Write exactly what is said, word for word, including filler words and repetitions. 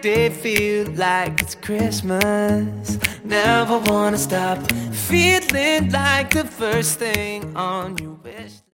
day feel like it's Christmas. Never wanna stop feeling like the first thing on your wish.